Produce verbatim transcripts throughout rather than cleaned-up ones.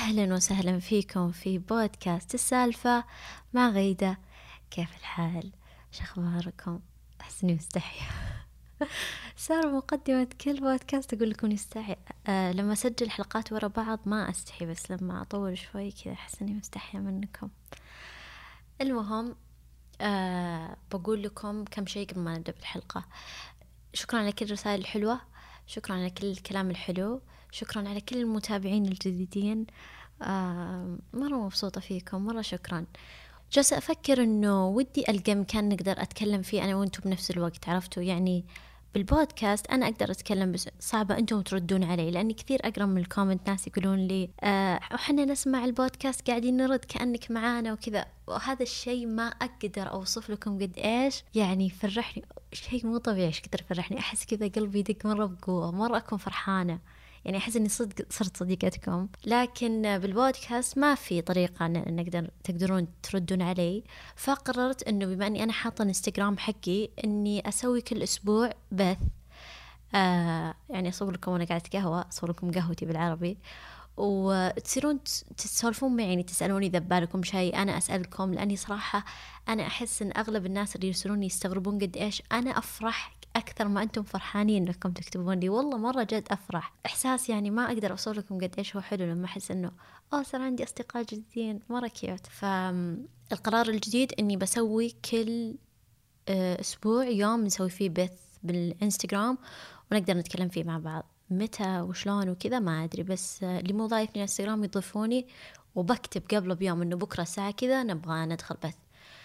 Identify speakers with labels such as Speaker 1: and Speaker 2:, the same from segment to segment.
Speaker 1: أهلا وسهلا فيكم في بودكاست السالفة مع غيدة. كيف الحال؟ شخباركم؟ أحسني مستحية. صار مقدمة كل بودكاست أقول لكم يستحي. أه لما أسجل حلقات ورا بعض ما أستحي، بس لما أطول شوي كذا أحسني مستحية منكم. المهم أه بقول لكم كم شيء قبل ما نبدأ بالحلقة. شكرا على كل الرسائل الحلوة، شكرا على كل الكلام الحلو، شكرا على كل المتابعين الجديدين. آه مرة مبسوطة فيكم، مرة شكرا. جالسة أفكر إنه ودي ألقى مكان نقدر أتكلم فيه أنا وأنتم بنفس الوقت، عرفتوا يعني بالبودكاست أنا أقدر أتكلم بس صعبة أنتم تردون علي، لأني كثير أقرأ من الكومنت ناس يقولون لي آه وحنا نسمع البودكاست قاعدين نرد كأنك معانا وكذا، وهذا الشيء ما أقدر أوصف لكم قد إيش يعني فرحني، شيء مو طبيعي إيش قدر فرحني. أحس كذا قلبي يدق مرة بقوة، مرة أكون فرحانة، يعني أحس إني صدق صرت صديقتكم. لكن بالبودكاست ما في طريقة أن نقدر تقدرون تردون علي، فقررت إنه بما إني أنا حاطة انستغرام حقي إني أسوي كل أسبوع بث. آه يعني أصور لكم وأنا قاعدة قهوة، أصور لكم قهوتي بالعربي، وتصيرون تسولفون معي، يعني تسألوني إذا بالكم شيء أنا أسألكم، لأني صراحة أنا أحس إن أغلب الناس اللي يرسلوني يستغربون قد إيش أنا أفرح أكثر ما أنتم فرحانين إنكم تكتبون لي. والله مرة جد أفرح، إحساس يعني ما أقدر أوصل لكم قد إيش هو حلو لما أحس إنه أوه صار عندي أصدقاء جديدين، مرة كيوت. فالقرار الجديد إني بسوي كل أسبوع يوم نسوي فيه بث بالإنستغرام ونقدر نتكلم فيه مع بعض. متى وشلون وكذا ما أدري، بس اللي مو ضايفني على انستغرام يضيفوني، وبكتب قبله بيوم إنه بكرة الساعة كذا نبغى ندخل بث.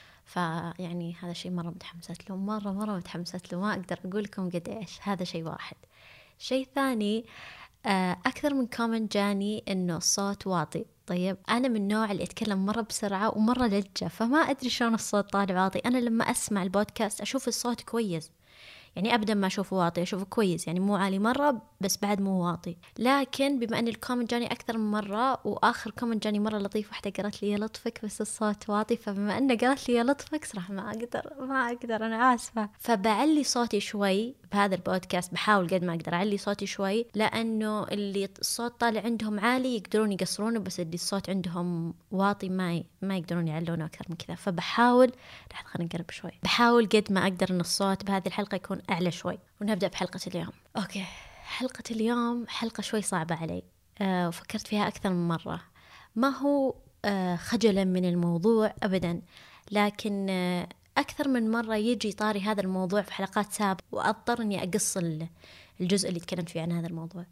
Speaker 1: فيعني هذا شيء مرة متحمست له، مرة مرة متحمست له، ما أقدر أقول لكم قد إيش. هذا شيء واحد. شيء ثاني، أكثر من كومنت جاني إنه الصوت واطي. طيب أنا من النوع اللي أتكلم مرة بسرعة ومرة لجة، فما أدري شلون الصوت طالع واطي. أنا لما أسمع البودكاست أشوف الصوت كويس، يعني أبداً ما أشوفه واطي، أشوفه كويس، يعني مو عالي مرة بس بعد مو واطي. لكن بما أن الكومنت جاني أكثر من مرة، وآخر كومنت جاني مرة لطيف، واحدة قالت لي يا لطفك بس الصوت واطي، فبما أنه قالت لي يا لطفك صراحة ما أقدر ما أقدر أنا آسفة، فبعلي صوتي شوي بهذا البودكاست، بحاول قد ما أقدر أعلي صوتي شوي، لأنه اللي الصوت طالع عندهم عالي يقدرون يقصرونه، بس اللي الصوت عندهم واطي ما ما يقدرون يعلونه أكثر من كذا. فبحاول لحظة خلينا نقرب شوي، بحاول قد ما أقدر أن الصوت بهذه الحلقة يكون أعلى شوي. ونبدأ بحلقة اليوم. أوكي، حلقة اليوم حلقة شوي صعبة علي، أه وفكرت فيها أكثر من مرة. ما هو أه خجلا من الموضوع أبدا، لكن أه أكثر من مرة يجي طاري هذا الموضوع في حلقات سابقة، وأضطر أني أقص الجزء اللي تكلمت فيه عن هذا الموضوع،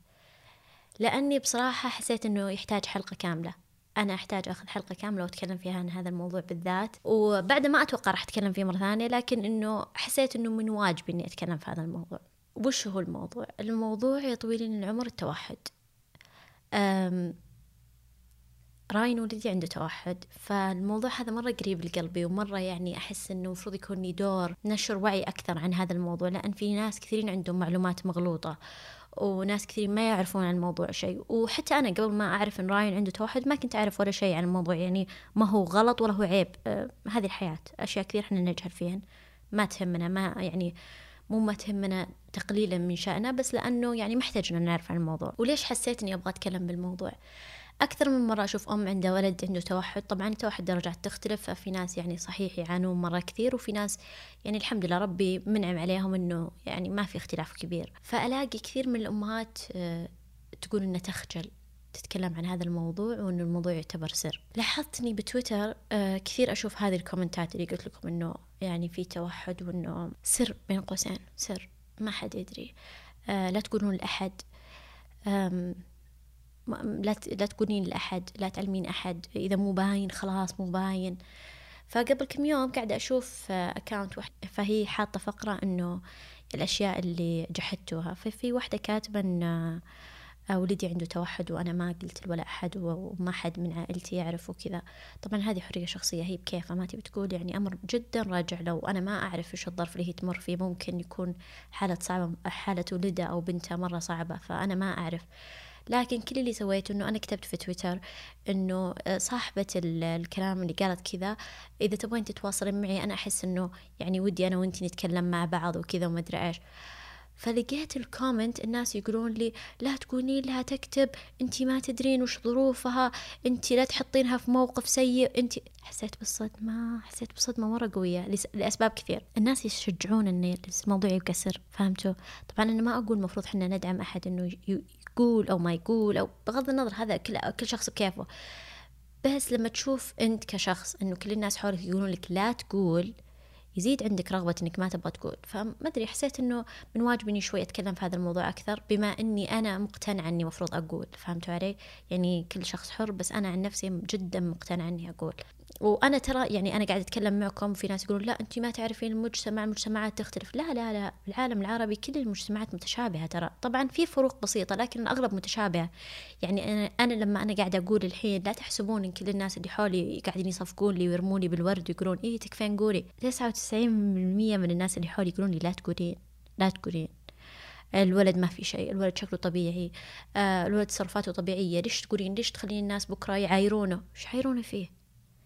Speaker 1: لأني بصراحة حسيت أنه يحتاج حلقة كاملة. أنا أحتاج أخذ حلقة كاملة وأتكلم فيها عن هذا الموضوع بالذات، وبعد ما أتوقع راح أتكلم فيه مرة ثانية، لكن إنه حسيت إنه من واجب إني أتكلم في هذا الموضوع. وش هو الموضوع؟ الموضوع يا طويلين العمر التوحد. أم راين ولدي عنده توحد، فالموضوع هذا مرة قريب لقلبي، ومرة يعني أحس إنه مفروض يكون لي دور نشر وعي أكثر عن هذا الموضوع، لأن في ناس كثيرين عندهم معلومات مغلوطة، وناس كثير ما يعرفون عن الموضوع شيء. وحتى أنا قبل ما أعرف إن راين عنده توحد ما كنت أعرف ولا شيء عن الموضوع، يعني ما هو غلط ولا هو عيب. أه هذه الحياة، أشياء كثير إحنا نجهل فيهن، ما تهمنا، ما يعني مو ما تهمنا تقليلا من شأننا، بس لأنه يعني محتاجنا نعرف عن الموضوع. وليش حسيت إني أبغى أتكلم بالموضوع؟ أكثر من مرة أشوف أم عندها ولد عنده توحد. طبعا التوحد درجات تختلف، في ناس يعني صحيح يعانون مرة كثير، وفي ناس يعني الحمد لله ربي منعم عليهم إنه يعني ما في اختلاف كبير. فألاقي كثير من الأمهات تقول إنها تخجل تتكلم عن هذا الموضوع، وإنه الموضوع يعتبر سر. لاحظتني بتويتر كثير أشوف هذه الكومنتات اللي قلت لكم إنه يعني في توحد، وإنه سر بين قوسين سر ما حد يدري، لا تقولون لأحد، لا لا تقولين لأحد، لا تعلمين أحد، إذا مو باين خلاص مو باين. فقبل كم يوم قاعدة أشوف أكاونت واحد، فهي حاطة فقرة إنه الأشياء اللي جحدتوها، ففي واحدة كاتبة إن ولدي عنده توحد وأنا ما قلت ولا أحد، وما حد من عائلتي يعرف وكذا. طبعا هذه حرية شخصية، هي بكيفها، ما تبي تقول يعني أمر جدا راجع له، وأنا ما أعرف إيش الظرف اللي هي تمر فيه، ممكن يكون حالة صعبة، حالة ولدها أو بنتها مرة صعبة، فأنا ما أعرف. لكن كل اللي سويته إنه أنا كتبت في تويتر إنه صاحبة الكلام اللي قالت كذا، إذا تبغين تتواصلين معي أنا أحس إنه يعني ودي أنا وإنتي نتكلم مع بعض وكذا وما أدري إيش. فلقيت الكومنت الناس يقولون لي لا تقولين لها تكتب، انتي ما تدرين وش ظروفها، انتي لا تحطينها في موقف سيء، انتي. حسيت بالصدمة، حسيت بصدمة مرة قوية لأسباب كثير. الناس يشجعون ان الموضوع يكسر، فهمتوا؟ طبعا انا ما اقول مفروض حنا ندعم احد انه يقول او ما يقول، او بغض النظر هذا كل كل شخص بكيفه، بس لما تشوف انت كشخص انه كل الناس حولك يقولون لك لا تقول، يزيد عندك رغبة انك ما تبغى تقول. فما ادري، حسيت انه من واجبني شوي اتكلم في هذا الموضوع اكثر، بما اني انا مقتنعة اني مفروض اقول. فهمتوا علي؟ يعني كل شخص حر، بس انا عن نفسي جدا مقتنعة اني اقول. وانا ترى يعني انا قاعده اتكلم معكم، في ناس يقولون لا انت ما تعرفين المجتمع، المجتمعات تختلف. لا لا لا، العالم العربي كل المجتمعات متشابهه ترى، طبعا في فروق بسيطه لكن الاغلب متشابهه. يعني انا انا لما انا قاعده اقول الحين، لا تحسبون ان كل الناس اللي حولي قاعدين يصفقون لي ويرمون لي بالورد ويقولون ايه تكفين قولي. تسعة وتسعين بالمية من الناس اللي حولي يقولون لي لا تقولين، لا تقولين، الولد ما في شيء، الولد شكله طبيعي، آه الولد تصرفاته طبيعيه، ليش تقولين، ليش تخلين الناس بكره يعايرونه؟ وش يعايرونه فيه؟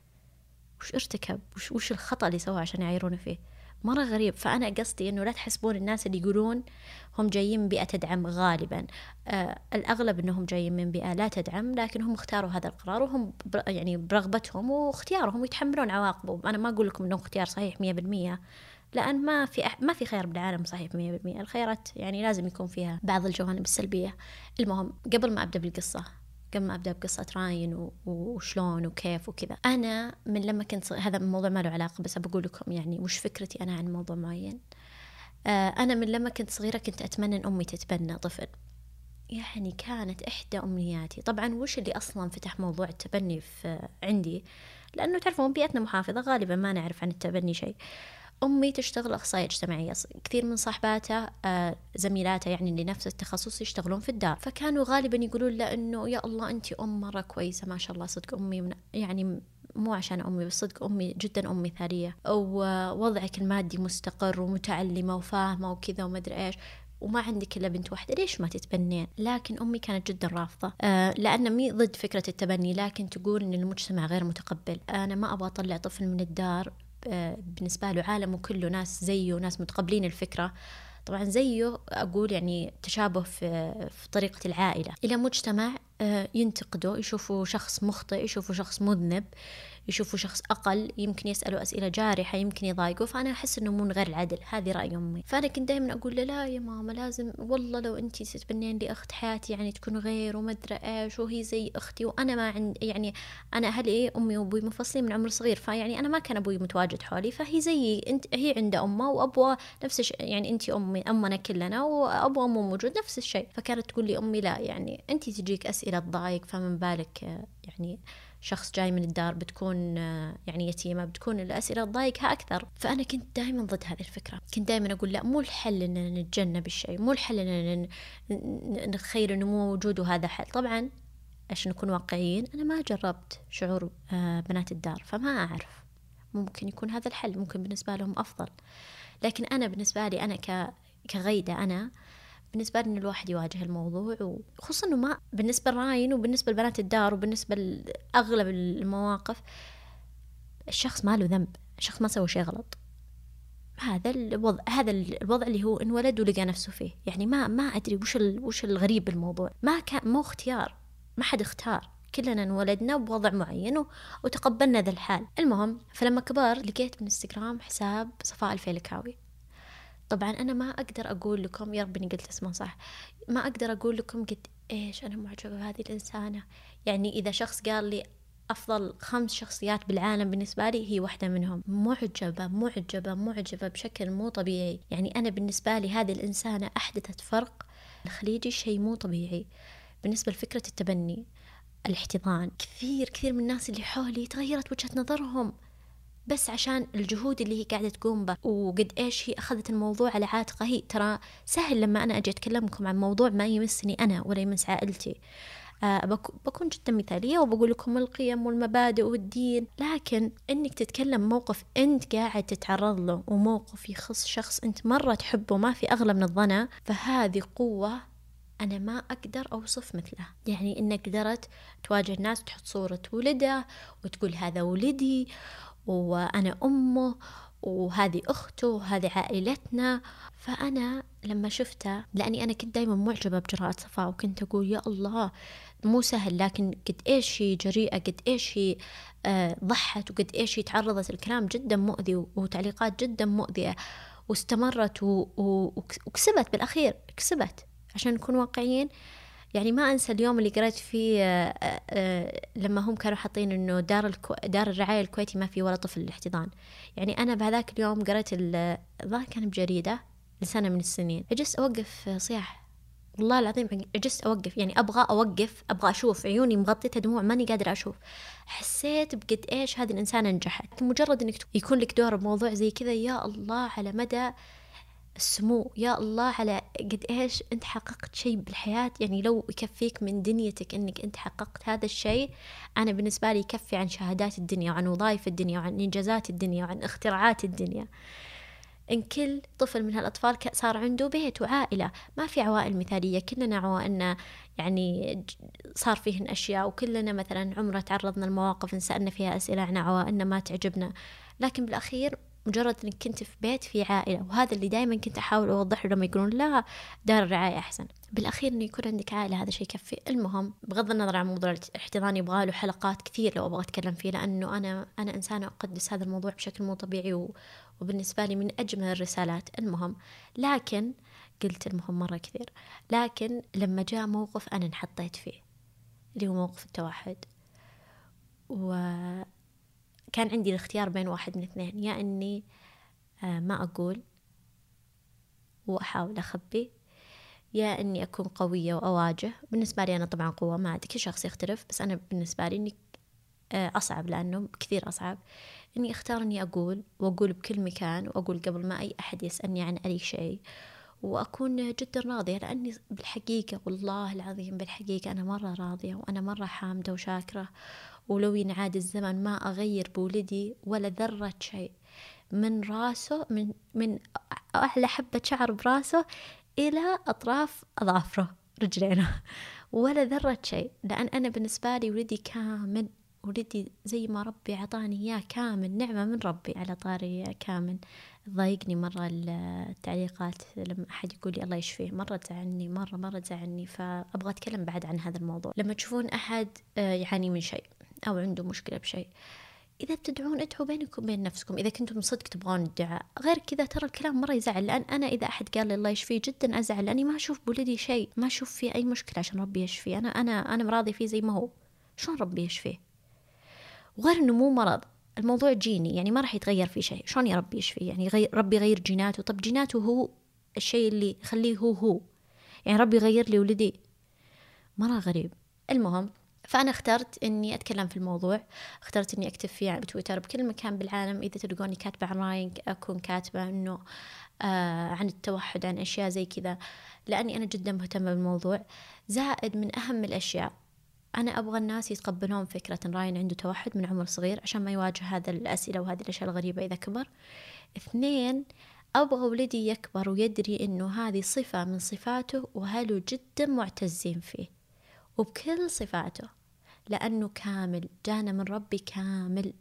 Speaker 1: وش ارتكب؟ وش, وش الخطأ اللي سواه عشان يعيرونه فيه؟ مرة غريب. فأنا قصدي إنه لا تحسبون الناس اللي يقولون هم جايين من بيئة تدعم، غالبا آه الأغلب إنهم جايين من بيئة لا تدعم، لكن هم اختاروا هذا القرار، وهم يعني برغبتهم واختيارهم يتحملون عواقبه. أنا ما أقول لكم إنه اختيار صحيح مية بالمية، لأن ما في أح- ما في خير بالعالم صحيح مية بالمية. الخيرات يعني لازم يكون فيها بعض الجوانب السلبية. المهم، قبل ما أبدأ بالقصة، قبل ما أبدأ بقصة راين وشلون وكيف وكذا، أنا من لما كنت صغير، هذا الموضوع ما له علاقة بس بقول لكم يعني وش فكرتي أنا عن موضوع معين. آه أنا من لما كنت صغيرة كنت أتمنى أن أمي تتبنى طفل، يعني كانت إحدى أمنياتي. طبعا وش اللي أصلا فتح موضوع التبني في عندي، لأنه تعرفون بيئتنا محافظة غالبا ما نعرف عن التبني شيء. أمي تشتغل أخصائية اجتماعية، كثير من صاحباتها آه زميلاتها يعني اللي نفس التخصص يشتغلون في الدار، فكانوا غالبا يقولون له إنه يا الله أنتي أم مرة كويسة ما شاء الله. صدق أمي من يعني مو عشان أمي بس، صدق أمي جدا أم مثالية، ووضعك المادي مستقر ومتعلمة وفاهمة وكذا وما أدري إيش، وما عندك إلا بنت واحدة، ليش ما تتبنين؟ لكن أمي كانت جدا رافضة، آه لأن مي ضد فكرة التبني، لكن تقول إن المجتمع غير متقبل. أنا ما أبغى أطلع طفل من الدار بالنسبة له عالمه كله ناس زيه، ناس متقبلين الفكرة. طبعا زيه أقول يعني تشابه في, في طريقة العائلة، إلى مجتمع ينتقده، يشوفوا شخص مخطئ، يشوفوا شخص مذنب، يشوفوا شخص أقل، يمكن يسألوا أسئلة جارحة، يمكن يضايقوا. فأنا أحس إنه من غير العدل. هذه رأي أمي. فأنا كنت دائما أقول له لا يا ماما، لازم والله لو أنتي تتبنين لي أخت حياتي يعني تكون غير وما أدري إيش، وهي زي أختي، وأنا ما عند يعني أنا أهلي أمي وأبوي منفصلين من عمر صغير، فيعني أنا ما كان أبوي متواجد حولي، فهي زي أنت، هي عندها أمه وأبوه نفس الشيء، يعني أنتي أمي أمنا كلنا وأبوه مو موجود نفس الشيء. فكانت تقول لي أمي لا يعني أنتي تجيك أسئلة تضايق، فمن بالك يعني شخص جاي من الدار بتكون يعني يتيمة، بتكون الأسئلة تضايقها أكثر. فأنا كنت دائما ضد هذه الفكرة، كنت دائما أقول لا، مو الحل إننا نتجنب الشيء، مو الحل إننا نتخيل إنه مو موجود وهذا حل. طبعا عشان نكون واقعيين، أنا ما جربت شعور بنات الدار، فما أعرف، ممكن يكون هذا الحل، ممكن بالنسبة لهم أفضل. لكن أنا بالنسبة لي أنا ك كغيدة أنا بالنسبة لي إن الواحد يواجه الموضوع، وخصوصا إنه ما بالنسبة لراين وبالنسبة لبنات الدار وبالنسبة لأغلب المواقف الشخص ما له ذنب، الشخص ما سوى شيء غلط. هذا الوضع، هذا الوضع اللي هو انولد ولقى نفسه فيه. يعني ما ما أدري وش وش الغريب بالموضوع، ما كان مو اختيار، ما حد اختار، كلنا انولدنا بوضع معين وتقبلنا ذا الحال. المهم، فلما كبر لقيت بالإنستغرام حساب صفاء الفيلكاوي. طبعا أنا ما أقدر أقول لكم، يا رب إني قلت اسمه صح، ما أقدر أقول لكم قد إيش أنا معجبة بهذه الإنسانة. يعني إذا شخص قال لي أفضل خمس شخصيات بالعالم بالنسبة لي، هي واحدة منهم. معجبة معجبة معجبة بشكل مو طبيعي. يعني أنا بالنسبة لي هذه الإنسانة أحدثت فرق. الخليجي شيء مو طبيعي بالنسبة لفكرة التبني، الاحتضان. كثير كثير من الناس اللي حولي تغيرت وجهة نظرهم بس عشان الجهود اللي هي قاعدة تقوم به، وقد إيش هي أخذت الموضوع على عاتقها. هي ترى سهل لما أنا أجي أتكلمكم عن موضوع ما يمسني أنا ولا يمس عائلتي، آه بكون جدا مثالية وبقول لكم القيم والمبادئ والدين، لكن إنك تتكلم موقف أنت قاعد تتعرض له، وموقف يخص شخص أنت مرة تحبه ما في أغلى من الظنا، فهذه قوة أنا ما أقدر أوصف مثله. يعني إنك قدرت تواجه الناس وتحط صورة ولده وتقول هذا ولدي وأنا أمه وهذه أخته وهذه عائلتنا. فأنا لما شفتها، لأني أنا كنت دايما معجبة بجرأة صفاء، وكنت أقول يا الله مو سهل، لكن قد إيش هي جريئة، قد إيش هي آه ضحت، وقد إيش هي تعرضت الكلام جدا مؤذي وتعليقات جدا مؤذية، واستمرت و... و... وكسبت بالأخير، كسبت. عشان نكون واقعيين، يعني ما أنسى اليوم اللي قرأت فيه آه آه لما هم كانوا حاطين إنه دار الكو... دار الرعاية الكويتي ما في ولا طفل الاحتضان. يعني أنا بهذاك اليوم قرأت الظاهر كان بجريدة لسنة من السنين، أجلس أوقف صياح، والله العظيم أجلس أوقف، يعني أبغى أوقف، أبغى أشوف، عيوني مغطيتها دموع، ماني قادرة أشوف. حسيت بقد إيش هذه الإنسانة نجحت. مجرد إنك يكون لك دور بموضوع زي كذا، يا الله على مدى السمو، يا الله على قد إيش أنت حققت شيء بالحياة. يعني لو يكفيك من دنيتك أنك أنت حققت هذا الشيء، أنا بالنسبة لي يكفي عن شهادات الدنيا وعن وظائف الدنيا وعن إنجازات الدنيا وعن اختراعات الدنيا. إن كل طفل من هالأطفال صار عنده بيت وعائلة، ما في عوائل مثالية، كلنا عوائلنا يعني صار فيهن أشياء، وكلنا مثلا عمره تعرضنا لمواقف نسألنا فيها أسئلة عن عوائلنا ما تعجبنا، لكن بالأخير مجرد أنك كنت في بيت في عائلة. وهذا اللي دائما كنت أحاول أوضحه لما يقولون لا دار الرعاية أحسن، بالأخير أنه يكون عندك عائلة، هذا شيء يكفي. المهم بغض النظر عن موضوع الاحتضان يبغى له حلقات كثير لو أبغى أتكلم فيه، لأنه أنا أنا إنسانة أقدس هذا الموضوع بشكل مو طبيعي، و وبالنسبة لي من أجمل الرسالات. المهم، لكن قلت المهم مرة كثير، لكن لما جاء موقف أنا انحطيت فيه اللي هو موقف التوحد، وكان عندي الاختيار بين واحد من اثنين، يا أني ما أقول وأحاول أخبي، يا أني أكون قوية وأواجه. بالنسبة لي أنا طبعا قوة، ما أدري كل شخص يختلف، بس أنا بالنسبة لي إني أصعب، لأنه كثير أصعب إني أختار إني أقول، وأقول بكل مكان، وأقول قبل ما أي أحد يسألني عن أي شيء، وأكون جدا راضية، لأني بالحقيقة والله العظيم بالحقيقة أنا مرة راضية، وأنا مرة حامدة وشاكرة. ولو ينعاد الزمن ما أغير بولدي ولا ذرة شيء، من راسه، من من أحلى حبة شعر براسه إلى أطراف أظافره رجلينه، ولا ذرة شيء، لأن أنا بالنسبة لي ولدي كامل، ولدي زي ما ربي عطاني إياه كامل، نعمة من ربي. على طاري كامل، ضايقني مرة التعليقات لما أحد يقول لي الله يشفيه، مرة تزعلني، مرة مرة تزعلني، فأبغى أتكلم بعد عن هذا الموضوع. لما تشوفون أحد يعاني من شيء أو عنده مشكلة بشيء، إذا بتدعون ادعوا بينكم بين نفسكم، إذا كنتم صدق تبغون الدعاء، غير كذا ترى الكلام مرة يزعل. لأن أنا إذا أحد قال لي الله يشفيه جدا أزعل، لأني ما أشوف بولدي شيء، ما أشوف فيه أي مشكلة عشان ربي يشفيه. أنا أنا أنا مراضي فيه زي ما هو، شلون ربي يشفيه؟ وغير إنه مو مرض، الموضوع جيني، يعني ما راح يتغير فيه شيء، شلون يا ربي يشفيه؟ يعني غير ربي يغير جيناته؟ طب جيناته هو الشيء اللي يخليه هو هو، يعني ربي يغير لي ولدي؟ مرة غريب. المهم، فأنا اخترت إني أتكلم في الموضوع، اخترت إني أكتب فيه على تويتر بكل مكان بالعالم. إذا تلقوني كاتبة عن راينج أكون كاتبة إنه آه عن التوحد، عن أشياء زي كذا، لأني أنا جدا مهتمة بالموضوع. زائد من أهم الأشياء، أنا أبغى الناس يتقبلون فكرة إن راين عنده توحد من عمر صغير، عشان ما يواجه هذا الأسئلة وهذه الأشياء الغريبة إذا كبر. اثنين، أبغى ولدي يكبر ويدري إنه هذه صفة من صفاته، وهلو جدا معتزين فيه وبكل صفاته، لأنه كامل، جانا من ربي كامل.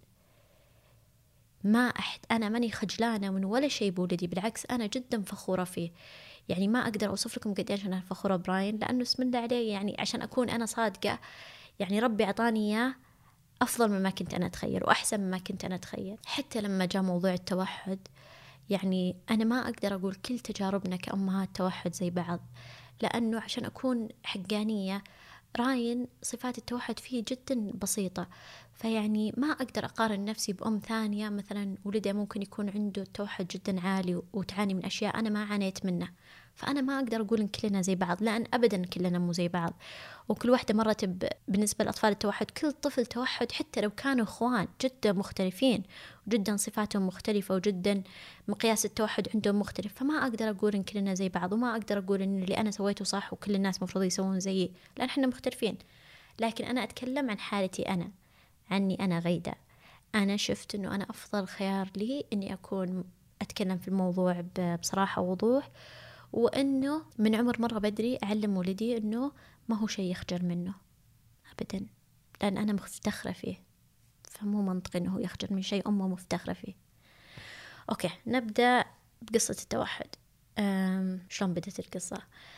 Speaker 1: ما أحد، أنا ماني خجلانة من ولا شيء بولدي، بالعكس أنا جدا فخورة فيه. يعني ما أقدر أوصف لكم قد إيش أنا فخورة براين، لأنه اسم الله عليه، يعني عشان أكون أنا صادقة، يعني ربي عطاني إياه أفضل مما كنت أنا أتخيل، وأحسن مما كنت أنا أتخيل. حتى لما جاء موضوع التوحد، يعني أنا ما أقدر أقول كل تجاربنا كأمهات توحد زي بعض، لأنه عشان أكون حقانية، راين صفات التوحد فيه جدا بسيطة، فيعني ما أقدر أقارن نفسي بأم ثانية مثلا ولدها ممكن يكون عنده التوحد جدا عالي وتعاني من أشياء أنا ما عانيت منه. فأنا ما أقدر أقول إن كلنا زي بعض، لأن أبدا كلنا مو زي بعض، وكل واحدة مرت ب... بالنسبة لأطفال التوحد، كل طفل توحد حتى لو كانوا إخوان جدا مختلفين وجدا صفاتهم مختلفة وجدا مقياس التوحد عندهم مختلف. فما أقدر أقول إن كلنا زي بعض، وما أقدر أقول إن اللي أنا سويته صح وكل الناس مفروض يسوون زيي، لأن إحنا مختلفين. لكن أنا أتكلم عن حالتي أنا، عني أنا غيدة. أنا شفت إنه أنا أفضل خيار لي إني أكون أتكلم في الموضوع بصراحة ووضوح، وإنه من عمر مرة بدري أعلم ولدي إنه ما هو شيء يخجل منه أبدا، لأن أنا مفتخرة فيه، فمو منطقي إنه يخجل من شيء أمه مفتخرة فيه. أوكي، نبدأ بقصة التوحد. شلون بدت القصة؟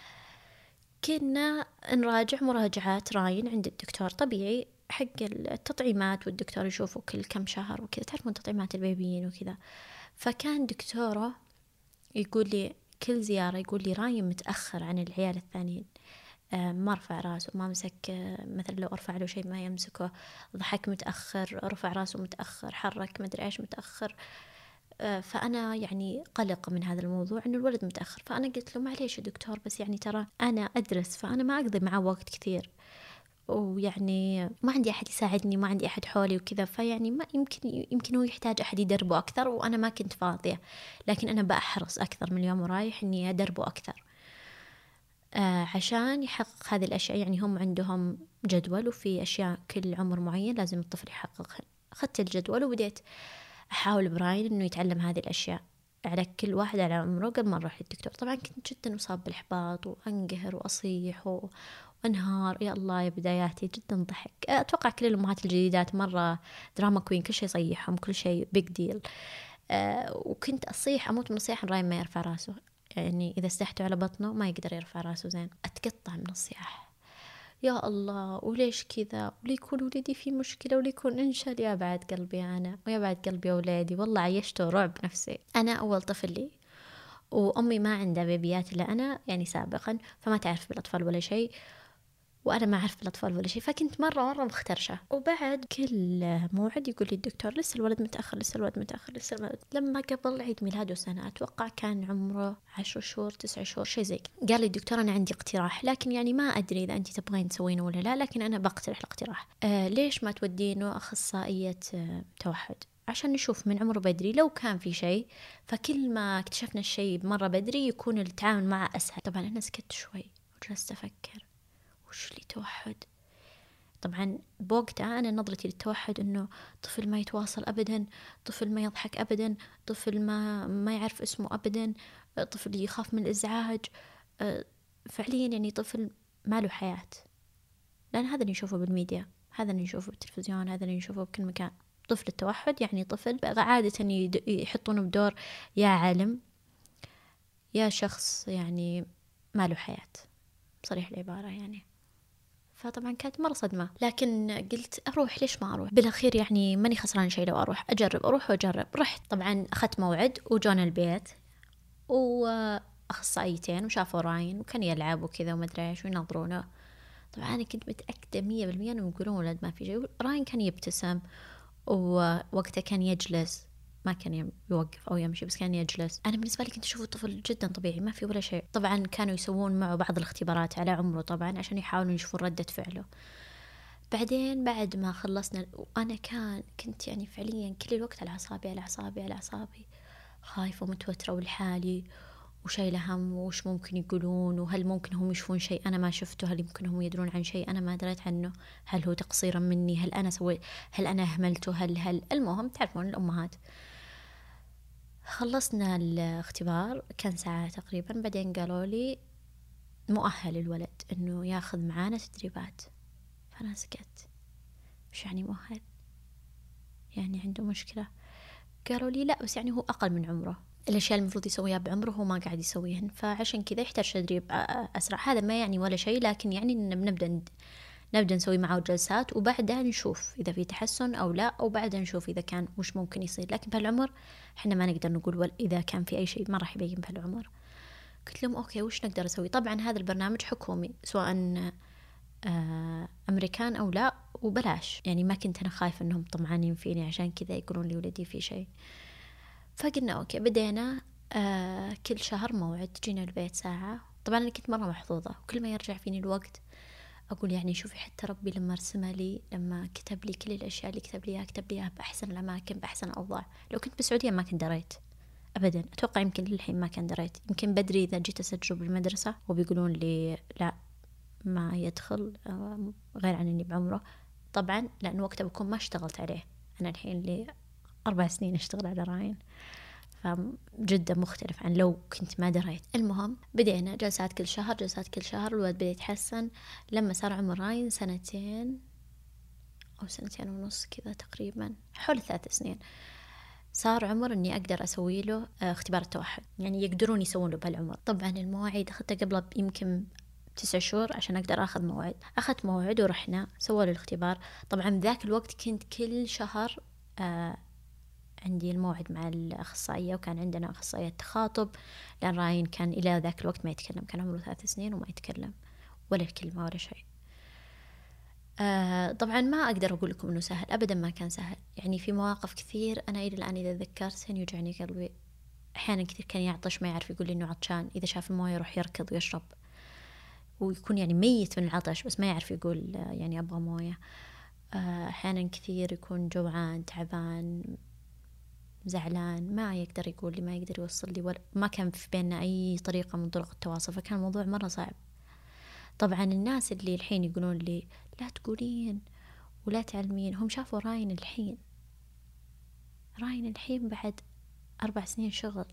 Speaker 1: كنا نراجع مراجعات راين عند الدكتور طبيعي حق التطعيمات، والدكتور يشوفه كل كم شهر وكذا، تعرفون تطعيمات البيبيين وكذا. فكان دكتوره يقول لي كل زيارة يقول لي راين متأخر عن العيال الثانيين، ما رفع راسه، ما مسك، مثلا لو أرفع له شيء ما يمسكه، ضحك متأخر، رفع راسه متأخر، حرك مدري إيش متأخر. فأنا يعني قلق من هذا الموضوع إنه الولد متأخر. فأنا قلت له معليش يا دكتور، بس يعني ترى أنا أدرس، فأنا ما أقضي معه وقت كثير، ويعني ما عندي أحد يساعدني، ما عندي أحد حولي وكذا، فيعني ما يمكن يمكن هو يحتاج أحد يدربه أكثر، وأنا ما كنت فاضية، لكن أنا بأحرص أكثر من اليوم ورايح إني أدربه أكثر آه عشان يحقق هذه الأشياء. يعني هم عندهم جدول، وفي أشياء كل عمر معين لازم الطفل يحققها. أخذت الجدول وبديت أحاول براين إنه يتعلم هذه الأشياء على كل واحد على عمره قبل ما نروح للدكتور. طبعا كنت جدا مصاب بالإحباط، وأنقهر وأصيح وأنهار، يا الله يا بداياتي، جدا ضحك. أتوقع كل الأمهات الجديدات مرة دراما كوين، كل شيء يصيحهم، كل شيء بيج ديل. أه وكنت أصيح أموت من الصياح، راين ما يرفع راسه، يعني إذا استحته على بطنه ما يقدر يرفع راسه زين، أتقطع من الصياح، يا الله وليش كذا، وليكون ولدي في مشكلة، وليكون انشل. يا بعد قلبي أنا، ويا بعد قلبي أولادي، والله عيشته رعب نفسي. أنا أول طفل لي، وأمي ما عندها بيبيات إلا أنا يعني سابقا، فما تعرف بالأطفال ولا شيء، وأنا ما أعرف بالأطفال ولا شيء، فكنت مرة مرة مخترشة. وبعد كل موعد يقول لي الدكتور لسه الولد متأخر، لسه الولد متأخر، لسه الولد. لما قبل عيد ميلاده سنة، أتوقع كان عمره عشر شهور تسع شهور شيء زي كده، قال لي الدكتور أنا عندي اقتراح، لكن يعني ما أدري إذا أنت تبغين تسوينه ولا لا، لكن أنا بقترح الاقتراح. آه ليش ما تودينه أخصائية آه توحد عشان نشوف من عمره بدري، لو كان في شيء، فكل ما اكتشفنا الشيء مرة بدري يكون التعامل معه أسهل. طبعا أنا سكت شوي وجلست أفكر وش اللي توحد. طبعا بوقتها أنا نظرتي للتوحد إنه طفل ما يتواصل أبدا، طفل ما يضحك أبدا، طفل ما ما يعرف اسمه أبدا، طفل يخاف من الإزعاج، فعليا يعني طفل ما له حياة. لأن هذا اللي نشوفه بالميديا، هذا اللي نشوفه بالتلفزيون، هذا اللي نشوفه بكل مكان. طفل التوحد يعني طفل عادة يحطونه بدور يا عالم يا شخص يعني ما له حياة، بصريح العبارة يعني. فطبعا كانت مرة صدمة، لكن قلت أروح، ليش ما أروح؟ بالأخير يعني ماني خسران شيء لو أروح، أجرب، أروح وأجرب. رحت طبعا، أخذت موعد وجونا البيت وأخصائيتين وشافوا راين، وكان يلعب وكذا وما أدري إيش وينظرونه. طبعا أنا كنت متأكدة مية بالمية إنهم يقولون ولد ما في شيء. راين كان يبتسم، ووقتها كان يجلس، ما كان يوقف أو يمشي، بس كان يجلس. أنا بالنسبة لي كنت أشوفه طفل جدا طبيعي، ما في ولا شيء. طبعا كانوا يسوون معه بعض الاختبارات على عمره طبعا عشان يحاولون يشوفون ردة فعله. بعدين بعد ما خلصنا، وأنا كان كنت يعني فعليا كل الوقت على أعصابي على أعصابي على أعصابي، خايفة ومتوترة ولحالي، وشايلة هم وش ممكن يقولون، وهل ممكن هم يشوفون شيء أنا ما شفته، هل يمكن هم يدرون عن شيء أنا ما دريت عنه، هل هو تقصيرا مني، هل أنا سويت، هل أنا أهملته، هل هل المهم تعرفون الأمهات. خلصنا الاختبار كان ساعة تقريبا، بعدين قالوا لي مؤهل الولد إنه ياخذ معانا تدريبات. فأنا سكت، مش يعني مؤهل؟ يعني عنده مشكلة؟ قالوا لي لا، بس يعني هو أقل من عمره، الأشياء المفروض يسويها بعمره هو ما قاعد يسويهن، فعشان كذا يحتاج تدريب أسرع. هذا ما يعني ولا شيء، لكن يعني إن بنبدأ نبدأ نسوي معه جلسات، وبعدها نشوف إذا في تحسن أو لا، أو بعدها نشوف إذا كان وش ممكن يصير. لكن بهالعمر إحنا ما نقدر نقول إذا كان في أي شيء، ما راح يبين بهالعمر. قلت لهم أوكي وش نقدر أسوي؟ طبعا هذا البرنامج حكومي، سواء أمريكان أو لا، وبلاش، يعني ما كنت أنا خايفة أنهم طمعانين فيني عشان كذا يقولون لي ولدي في شيء. فقلنا أوكي، بدينا آه كل شهر موعد تجينا البيت ساعة. طبعا أنا كنت مرة محظوظة، وكل ما يرجع فيني الوقت أقول يعني شوفي حتى ربي لما رسمها لي، لما كتب لي كل الأشياء اللي كتب لي كتب لي بأحسن الأماكن بأحسن الأوضاع. لو كنت بالسعودية ما كنت دريت أبدا، أتوقع يمكن للحين ما كان دريت. يمكن بدري إذا جيت أسجل بالمدرسة وبيقولون لي لا ما يدخل غير عن إني بعمره، طبعا لأن وقتها بكون ما اشتغلت عليه. أنا الحين لي أربع سنين أشتغل على راين، فجدا مختلف عن لو كنت ما دريت. المهم بدينا جلسات كل شهر، جلسات كل شهر، الولد بدأ يتحسن. لما صار عمر راين سنتين أو سنتين ونص كذا تقريبا، حول ثلاث سنين، صار عمر إني أقدر أسوي له اختبار التوحد، يعني يقدرون يسوون له بهالعمر. طبعا المواعيد أخذتها قبل يمكن تسع شهور عشان أقدر أخذ موعد. أخذت موعد ورحنا سووا له الاختبار. طبعا ذاك الوقت كنت كل شهر آه عندي الموعد مع الأخصائية، وكان عندنا أخصائية تخاطب، لأن راين كان إلى ذاك الوقت ما يتكلم، كان عمره ثلاث سنين وما يتكلم ولا كلمة ولا شيء. آه طبعا ما أقدر أقول لكم أنه سهل، أبدا ما كان سهل. يعني في مواقف كثير أنا إلى الآن إذا ذكرتها يوجعني قلبي. أحيانا كثير كان يعطش ما يعرف يقول لي إنه عطشان، إذا شاف الموية يروح يركض ويشرب، ويكون يعني ميت من العطش بس ما يعرف يقول يعني أبغى موية. آه أحيانا كثير يكون جوعان تعبان زعلان ما يقدر يقول لي، ما يقدر يوصل لي، ولا ما كان في بيننا أي طريقة من طرق التواصل، فكان الموضوع مرة صعب. طبعا الناس اللي الحين يقولون لي لا تقولين ولا تعلمين، هم شافوا راين الحين، راين الحين بعد أربع سنين شغل.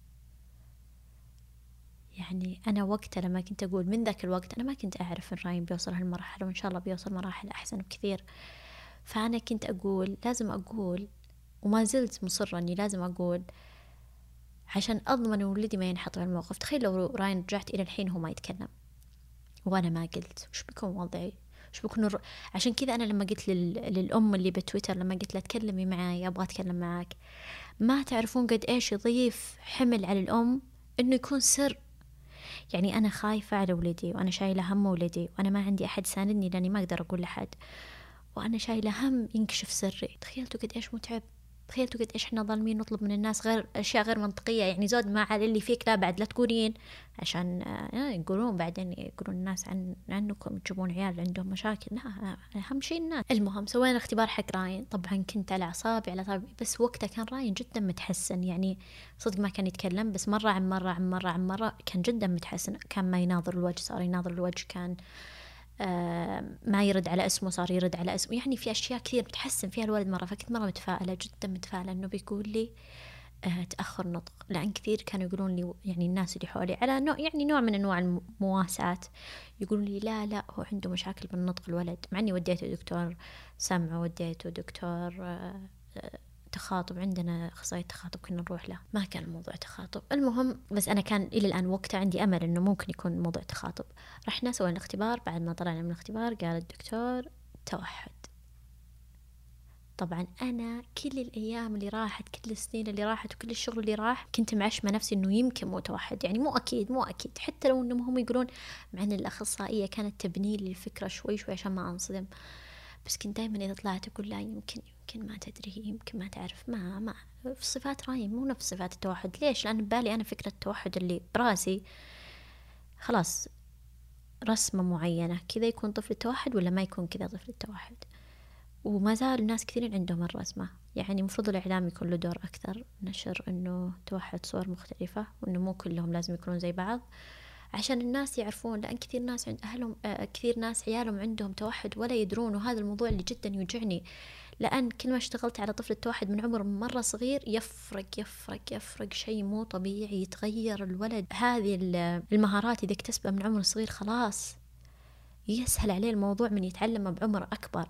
Speaker 1: يعني أنا وقتها لما كنت أقول من ذاك الوقت أنا ما كنت أعرف إن راين بيوصل هالمرحلة، وإن شاء الله بيوصل مراحل أحسن بكثير. فأنا كنت أقول لازم أقول، وما زلت مصرة أني لازم أقول عشان أضمن ولدي ما ينحط في الموقف. تخيل لو راين رجعت إلى الحين هو ما يتكلم وأنا ما قلت، وش بيكون وضعي؟ وش بيكون الر... عشان كذا أنا لما قلت لل... للأم اللي بتويتر، لما قلت لها تكلمي معي أبغى أتكلم معك، ما تعرفون قد إيش يضيف حمل على الأم إنه يكون سر. يعني أنا خايفة على ولدي، وأنا شايلة هم ولدي، وأنا ما عندي أحد ساندني لأني ما أقدر أقول لحد، وأنا شايلة هم ينكشف سري. تخيلتوا قد إيش متعب؟ تخيلتوا قد إيش إحنا ظالمين نطلب من الناس غير أشياء غير منطقية. يعني زود ما على اللي فيك لا بعد لا تقولين، عشان آه يقولون بعدين يقولون الناس عن عنكم تجيبون عيال عندهم مشاكل. لا، أهم شيء الناس. المهم سوينا اختبار حق راين. طبعا كنت على أعصابي على أعصابي، بس وقتها كان راين جدا متحسن، يعني صدق ما كان يتكلم، بس مرة عن مرة عن مرة عن مرة كان جدا متحسن. كان ما يناظر الوجه صار يناظر الوجه، كان آه ما يرد على اسمه صار يرد على اسمه. يعني في أشياء كثير بتحسن فيها الولد مرة. فكنت مرة متفائلة جدا متفائلة إنه بيقول لي آه تأخر نطق، لأن كثير كانوا يقولون لي يعني الناس اللي حولي على نوع يعني نوع من أنواع المواساة، يقولون لي لا لا هو عنده مشاكل بالنطق الولد، مع إني وديته دكتور سمع وديته دكتور آه تخاطب، عندنا أخصائي تخاطب كنا نروح له، ما كان الموضوع تخاطب. المهم بس أنا كان إلى الآن وقتها عندي أمل إنه ممكن يكون موضوع تخاطب. رحنا سوينا الاختبار. بعد ما طلعنا من الاختبار قال الدكتور توحد. طبعا أنا كل الأيام اللي راحت، كل السنين اللي راحت، وكل الشغل اللي راح كنت معشمة نفسي إنه يمكن مو توحد، يعني مو أكيد مو أكيد، حتى لو إنهم هم يقولون، مع إن الأخصائية كانت تبني لي الفكرة شوي شوي عشان ما أنصدم، بس كنت دايما إذا طلعت أقول لا يمكن يمكن ما تدري، يمكن ما تعرف، ما ما في صفات راين مو نفس صفات التوحد. ليش؟ لأن ببالي أنا فكرة التوحد اللي براسي خلاص رسمة معينة كذا يكون طفل التوحد ولا ما يكون كذا طفل التوحد. وما زال الناس كثيرين عندهم الرسمة. يعني مفروض الإعلام يكون له دور أكثر، نشر إنه توحد صور مختلفة، وإنه مو كلهم لازم يكونون زي بعض، عشان الناس يعرفون. لأن كثير ناس عند أهلهم آه كثير ناس عيالهم عندهم توحد ولا يدرون، وهذا الموضوع اللي جدا يوجعني. لأن كل ما اشتغلت على طفل التوحد من عمر مرة صغير يفرق يفرق يفرق شيء مو طبيعي، يتغير الولد. هذه المهارات إذا اكتسبها من عمر صغير خلاص يسهل عليه الموضوع من يتعلمه بعمر أكبر.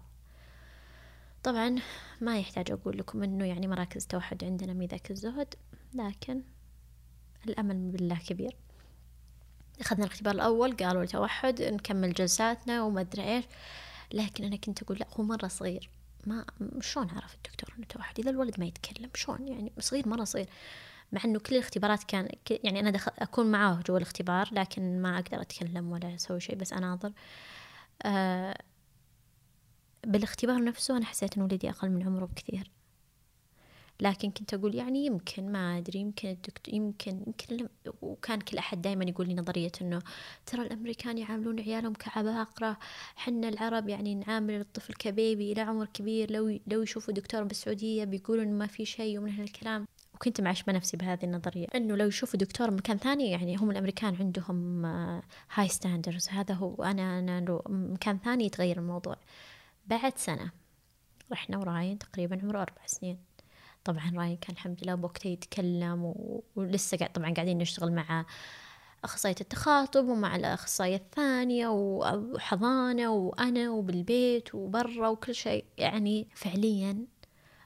Speaker 1: طبعا ما يحتاج أقول لكم أنه يعني مراكز توحد عندنا مي ذاك الزهد، لكن الأمل بالله كبير. أخذنا الاختبار الأول قالوا توحد، نكمل جلساتنا وما أدري إيش، لكن أنا كنت أقول لا هو مرة صغير، ما شلون عرف الدكتور إنه توحد إذا الولد ما يتكلم؟ شلون يعني صغير مرة صغير. مع إنه كل الاختبارات كان يعني أنا دخل أكون معاه جوا الاختبار، لكن ما أقدر أتكلم ولا أسوي شيء بس أناظر. آه بالاختبار نفسه أنا حسيت إن ولدي أقل من عمره بكثير، لكن كنت أقول يعني يمكن ما أدري، يمكن الدكتور يمكن يمكن لم... وكان كل أحد دايما يقول لي نظرية إنه ترى الأمريكان يعاملون عيالهم كعباقرة، حنا العرب يعني نعامل الطفل كبيبي إلى عمر كبير، لو لو يشوفوا دكتور بالسعودية بيقولوا إنه ما في شيء ومن هالكلام. وكنت معشمة نفسي بهذه النظرية إنه لو يشوفوا دكتور مكان ثاني، يعني هم الأمريكان عندهم هاي ستاندرز، هذا هو. أنا أنا لو مكان ثاني يتغير الموضوع. بعد سنة رحنا وراين تقريبا عمره أربع سنين. طبعا راين كان الحمد لله بوقته يتكلم و... ولسه قاعد طبعا قاعدين نشتغل مع أخصائية التخاطب ومع الأخصائية الثانية وحضانة وأنا وبالبيت وبرا وكل شيء. يعني فعليا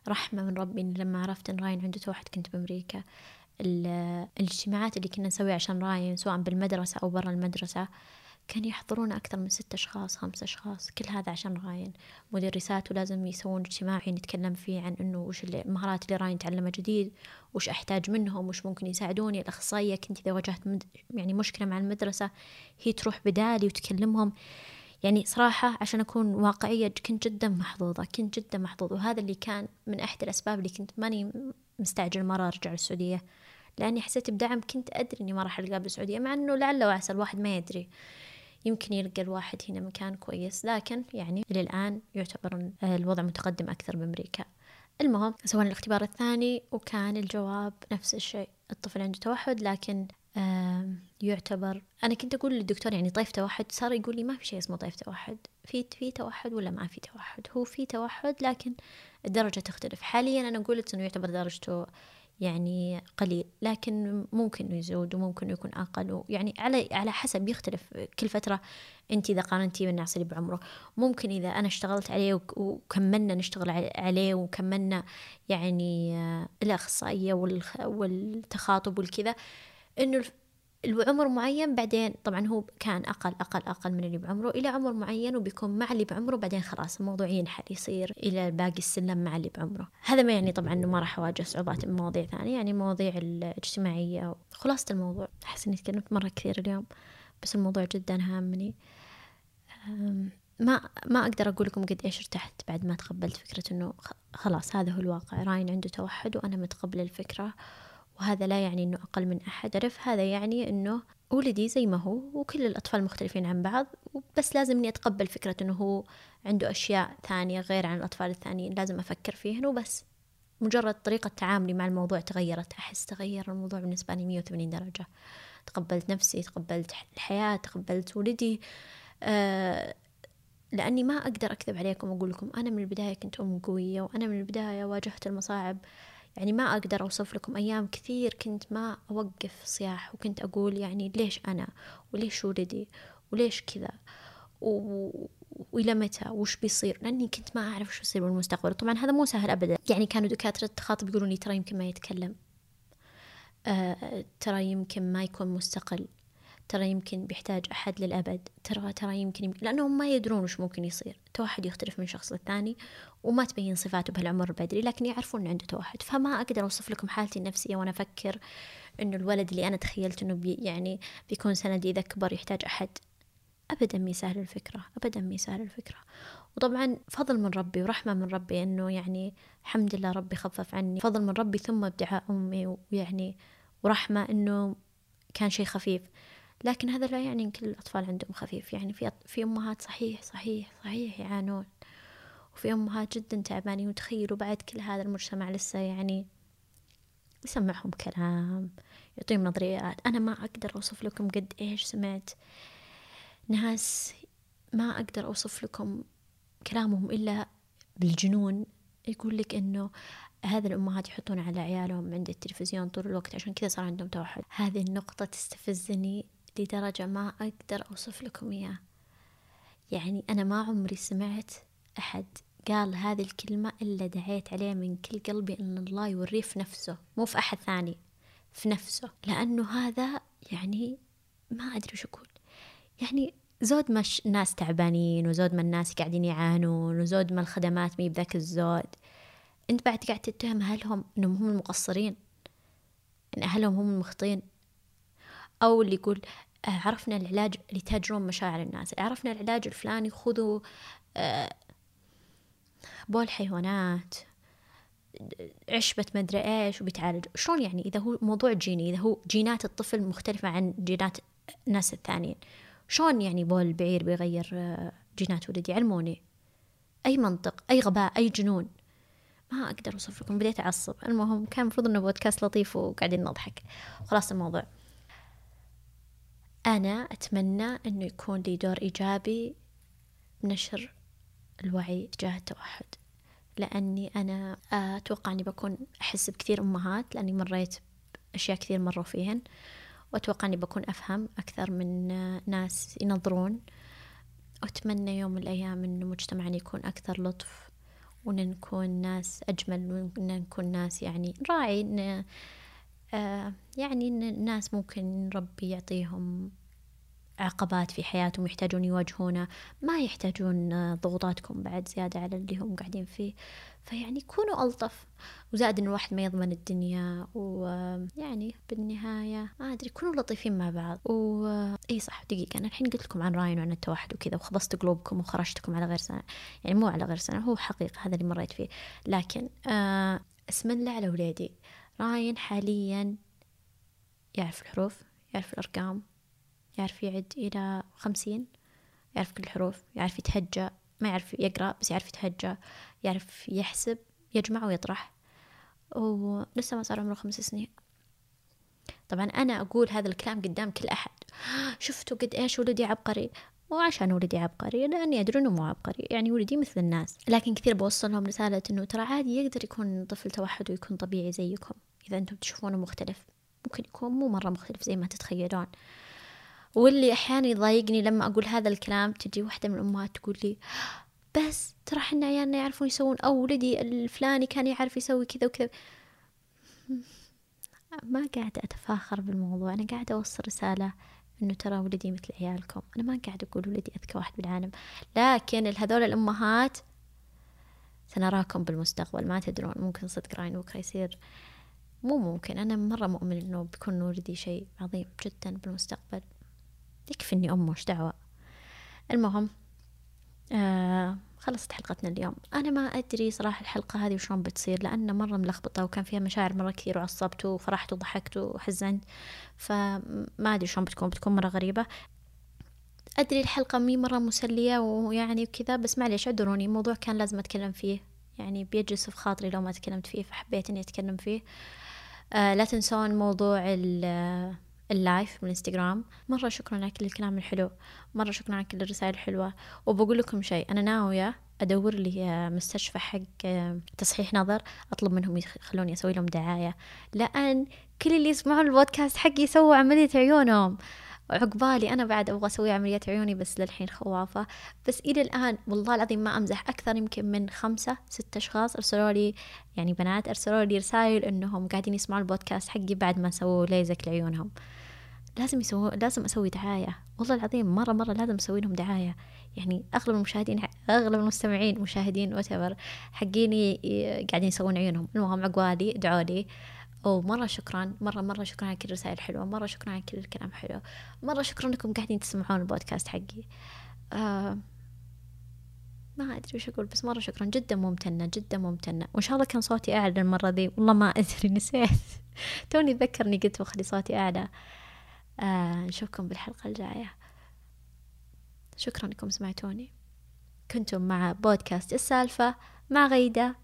Speaker 1: رحمة من ربي إن لما عرفت إن راين عنده توحد كنت بأمريكا، الاجتماعات اللي كنا نسويها عشان راين سواء بالمدرسة أو برا المدرسة كان يحضرون أكثر من ستة أشخاص خمسة أشخاص، كل هذا عشان راين. مدرسات ولازم يسوون اجتماع نتكلم فيه عن إنه وش المهارات اللي راين تعلمها جديد، وش أحتاج منهم، وش ممكن يساعدوني. الأخصائية كنت إذا واجهت مد... يعني مشكلة مع المدرسة هي تروح بدالي وتكلمهم. يعني صراحة عشان أكون واقعية كنت جدا محظوظة، كنت جدا محظوظة، وهذا اللي كان من أحد الأسباب اللي كنت ماني مستعجل مرة أرجع للسعودية، لأني حسيت بدعم. كنت أدري إني ما راح ألقى بالسعودية، مع إنه لعل وعسى الواحد ما يدري، يمكن يلقى الواحد هنا مكان كويس، لكن يعني إلى الآن يعتبر الوضع متقدم أكثر بأمريكا. المهم سوينا الاختبار الثاني وكان الجواب نفس الشيء، الطفل عنده توحد، لكن يعتبر أنا كنت أقول للدكتور يعني طيف توحد، صار يقول لي ما في شيء اسمه طيف توحد، في في توحد ولا ما في توحد، هو في توحد لكن الدرجة تختلف. حاليا أنا قلت إنه يعتبر درجته يعني قليل، لكن ممكن إنه يزود وممكن يكون أقل، يعني على على حسب، يختلف كل فترة. أنت إذا قارنتي بالناس اللي بعمره، ممكن إذا أنا اشتغلت عليه وكملنا نشتغل عليه وكملنا يعني الأخصائية والتخاطب والكذا، إنه العمر معين بعدين طبعا هو كان أقل أقل أقل من اللي بعمره إلى عمر معين، وبيكون مع اللي بعمره بعدين خلاص الموضوع ينحل يصير إلى باقي السلم مع اللي بعمره. هذا ما يعني طبعا إنه ما راح أواجه صعوبات من مواضيع ثانية، يعني مواضيع الاجتماعية. خلاصة الموضوع، أحس إني تكلمت مرة كثير اليوم، بس الموضوع جدا هامني. ما ما أقدر أقول لكم قد إيش ارتحت بعد ما تقبلت فكرة إنه خلاص هذا هو الواقع، راين عنده توحد وأنا متقبلة الفكرة، وهذا لا يعني إنه أقل من أحد. عرف هذا يعني إنه ولدي زي ما هو، وكل الأطفال مختلفين عن بعض، بس لازم إني أتقبل فكرة إنه هو عنده أشياء ثانية غير عن الأطفال الثانيين لازم أفكر فيهن وبس. مجرد طريقة تعاملي مع الموضوع تغيرت، أحس تغير الموضوع بالنسبة لي مية وثمانين درجة. تقبلت نفسي، تقبلت الحياة، تقبلت ولدي. آه لأني ما أقدر أكذب عليكم وأقول لكم أنا من البداية كنت أم قوية، وأنا من البداية واجهت المصاعب. يعني ما أقدر أوصف لكم أيام كثير كنت ما أوقف صياح، وكنت أقول يعني ليش أنا، وليش ولدي، وليش كذا، و... وإلى متى، وش بيصير، لأني كنت ما أعرف وش بيصير بالمستقبل. طبعا هذا مو سهل أبدا، يعني كانوا دكاترة التخاطب يقولون لي ترى يمكن ما يتكلم، آه، ترى يمكن ما يكون مستقل، ترى يمكن بيحتاج أحد للأبد، ترى ترى يمكن, يمكن لأنهم ما يدرون وش ممكن يصير. توحد يختلف من شخص للثاني، وما تبين صفاته بهالعمر البدري، لكن يعرفون إنه عنده توحد. فما أقدر أوصف لكم حالتي النفسية وأنا أفكر إنه الولد اللي أنا تخيلت إنه بي يعني بيكون سندي إذا كبر يحتاج أحد. أبدا مي سهل الفكرة، أبدا مي سهل الفكرة. وطبعا فضل من ربي ورحمة من ربي إنه يعني الحمد لله ربي خفف عني، فضل من ربي ثم بدعاء أمي، ويعني ورحمة إنه كان شيء خفيف. لكن هذا لا يعني إن كل الأطفال عندهم خفيف، يعني في في أمهات صحيح صحيح صحيح يعانون، وفي أمهات جدا تعبانين. وتخيلوا بعد كل هذا المجتمع لسه يعني يسمعهم كلام، يعطيهم نظريات. أنا ما أقدر أوصف لكم قد إيش سمعت ناس ما أقدر أوصف لكم كلامهم إلا بالجنون، يقول لك إنه هذه الأمهات يحطون على عيالهم عند التلفزيون طول الوقت عشان كذا صار عندهم توحد. هذه النقطة تستفزني لدرجة ما أقدر أوصف لكم إياه. يعني أنا ما عمري سمعت أحد قال هذه الكلمة إلا دعيت عليه من كل قلبي إن الله يوريه في نفسه، مو في أحد ثاني، في نفسه. لأنه هذا يعني ما أدري وش أقول. يعني زود ما الناس تعبانين، وزود ما الناس قاعدين يعانون، وزود ما الخدمات مي بذاك الزود، أنت بعد قاعد تتهم أهلهم إنهم هم المقصرين، إن أهلهم هم المخطئين. أو اللي يقول عرفنا العلاج اللي تاجرون مشاعر الناس، عرفنا العلاج الفلاني خذوا بول حيوانات، عشبة مدري إيش وبيتعالج. شلون يعني إذا هو موضوع جيني، إذا هو جينات الطفل مختلفة عن جينات الناس الثانيين، شلون يعني بول البعير بيغير جينات ولدي؟ علموني. أي منطق، أي غباء، أي جنون. ما أقدر أوصف لكم، بديت أعصب. المهم كان مفروض إنه بودكاست لطيف وقاعدين نضحك. خلاص الموضوع، أنا أتمنى إنه يكون لي دور إيجابي بنشر الوعي تجاه التوحد، لأني أنا أتوقع أني بكون أحس بكثير أمهات، لأني مريت أشياء كثير مروا فيهن، وأتوقع أني بكون أفهم أكثر من ناس ينظرون. وأتمنى يوم من الأيام أنه مجتمعنا يكون أكثر لطف وإن نكون ناس أجمل، وإن نكون ناس يعني نراعي إن آه يعني إن الناس ممكن ربي يعطيهم عقبات في حياتهم يحتاجون يواجهونه، ما يحتاجون ضغوطاتكم بعد زيادة على اللي هم قاعدين فيه. فيعني كونوا ألطف، وزاد إن الواحد ما يضمن الدنيا، ويعني بالنهاية ما أدري كونوا لطيفين مع بعض. وإي صح، دقيقة، أنا الحين قلت لكم عن راين وعن التوحد وكذا وخبصت قلوبكم وخرجتكم على غير سنة، يعني مو على غير سنة، هو حقيقة هذا اللي مريت فيه. لكن آه اسم الله على ولادي، راين حاليا يعرف الحروف، يعرف الأرقام، يعرف يعد إلى خمسين، يعرف كل الحروف، يعرف يتهجى، ما يعرف يقرأ بس يعرف يتهجى، يعرف يحسب، يجمع ويطرح، ولسه ما صار عمره خمس سنين. طبعا أنا أقول هذا الكلام قدام كل أحد، شفتوا قد إيش ولدي عبقري، وعشان ولدي عبقري لأني أدري أنه مو عبقري، يعني ولدي مثل الناس، لكن كثير بوصل لهم رسالة أنه ترى عادي يقدر يكون طفل توحد ويكون طبيعي زيكم، إذا أنتم تشوفونه مختلف ممكن يكون مو مرة مختلف زي ما تتخيلون. واللي أحيانا يضايقني لما أقول هذا الكلام، تجي واحدة من الأمهات تقول لي بس ترى حنا عيالنا يعرفون يسوون، أو ولدي الفلاني كان يعرف يسوي كذا وكذا. ما قاعدة أتفاخر بالموضوع، أنا قاعدة أوصل رسالة إنه ترى ولدي مثل عيالكم، أنا ما قاعدة أقول ولدي أذكى واحد بالعالم، لكن هذول الأمهات سنراكم بالمستقبل، ما تدرون، ممكن صدق راين بكرة يصير، مو ممكن، أنا مرة مؤمن إنه بيكون ولدي شيء عظيم جدا بالمستقبل، يكفي إني أمه، وش دعوة. المهم آه خلصت حلقتنا اليوم. أنا ما أدري صراحة الحلقة هذه وشون بتصير، لأن مرة ملخبطة وكان فيها مشاعر مرة كثير، وعصبت وفرحت وضحكت وحزنت، فما أدري شون بتكون بتكون مرة غريبة. أدري الحلقة مي مرة مسلية ويعني وكذا، بس معليش اعذروني، الموضوع كان لازم أتكلم فيه، يعني بيجلس في خاطري لو ما تكلمت فيه، فحبيت إني أتكلم فيه. آه لا تنسون موضوع اللايف بالانستغرام. مرة شكرا على كل الكلام الحلو، مرة شكرا على كل الرسائل الحلوة. وبقول لكم شيء، أنا ناوية أدور لي مستشفى حق تصحيح نظر، أطلب منهم يخلوني أسوي لهم دعاية، لأن كل اللي يسمعون البودكاست حقي يسووا عملية عيونهم، عقبالي أنا بعد أبغى أسوي عملية عيوني، بس للحين خوافة. بس إلى الآن والله العظيم ما أمزح، أكثر يمكن من خمسة ستة أشخاص أرسلوا لي، يعني بنات أرسلوا لي رسائل إنهم قاعدين يسمعوا البودكاست حقي بعد ما سووا ليزك لعيونهم. لازم يسووا، لازم أسوي دعاية، والله العظيم مرة مرة لازم أسوي لهم دعاية. يعني أغلب المشاهدين، أغلب المستمعين مشاهدين وتبر حقيني قاعدين يسوون عيونهم. المهم عقبالي ادعوا لي. ومرة شكرا، مرة مرة شكرا على كل الرسائل الحلوة، مرة شكرا على كل الكلام حلو، مرة شكرا لكم قاعدين تسمعون البودكاست حقي. آه ما أدري وش أقول، بس مرة شكرا، جدا ممتنة جدا ممتنة، وإن شاء الله كان صوتي أعلى المرة ذي، والله ما أدري نسيت توني ذكرني قلت بخلي صوتي أعلى. آه نشوفكم بالحلقة الجاية، شكرا لكم سمعتوني، كنتم مع بودكاست السالفة مع غيدة.